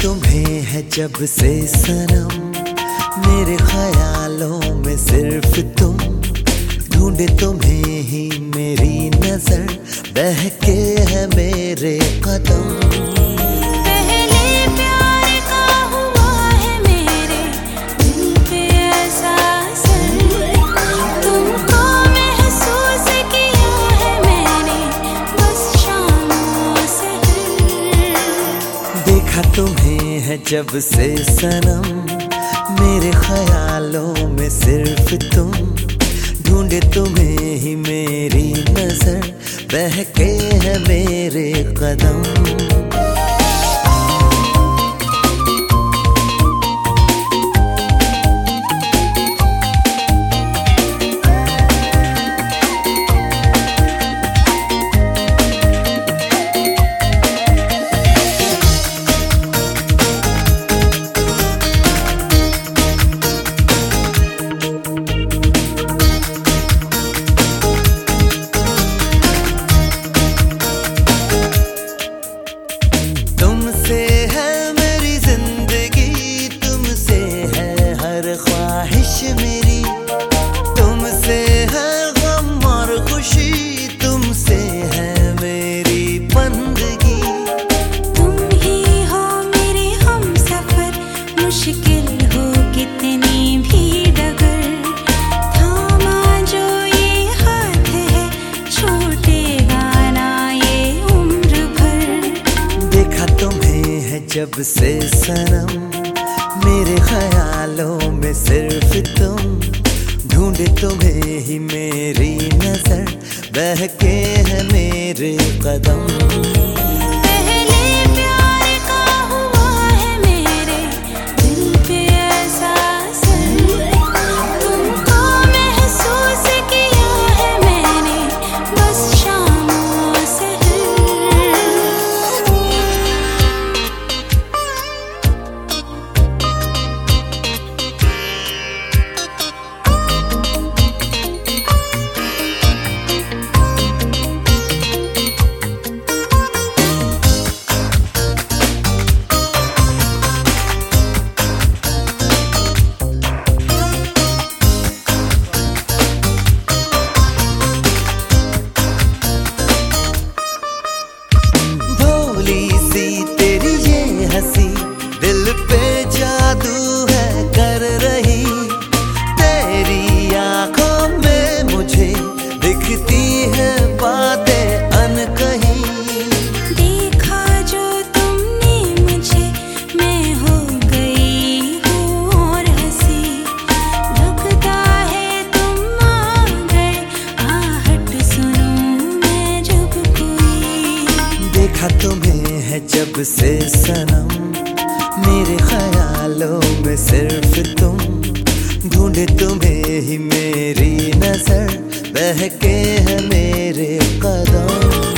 तुम्हें है जब से सनम, मेरे ख्यालों में सिर्फ तुम। ढूंढे तुम्हें ही मेरी नजर, बहके है मेरे कदम। पहले प्यार का हुआ है मेरे दिल पे ऐसा असर, तुमको महसूस किया है मैंने बस शामों से। देखा तुम्हें है जब से सनम, मेरे ख्यालों में सिर्फ तुम। ढूंढे तुम्हें ही मेरी नजर, बहके है मेरे कदम। तुमसे है मेरी जिंदगी, तुमसे है हर ख्वाहिश मेरी। तुमसे है गम और खुशी, तुमसे है मेरी बंदगी। तुम ही हो मेरे हमसफर, मुश्किल हो कितनी भी डगर। थामा जो ये हाथ है, छूटेगा ना ये उम्र भर। देखा तुम्हें है जब से सनम, मेरे ख्यालों में सिर्फ तुम। ढूंढे तुम्हें ही मेरी नजर, बहके है मेरे कदम। पहले प्यार का हुआ है मेरे दिल पे ऐसा असर, तुमको महसूस किया है मैंने बस शामों से। हंसी दिल पे जादू है कर रही, तेरी आंखों में मुझे दिखती है बातें अनकही। देखा जो तुमने मुझे, मैं हो गई हूँ और हंसी। लगता है तुम आ गए, आहट सुनूं मैं जब कोई। देखा तुम्हें है जब से सनम, मेरे ख्यालों में सिर्फ तुम। ढूंढे तुम्हें ही मेरी नजर, बहके है मेरे कदम।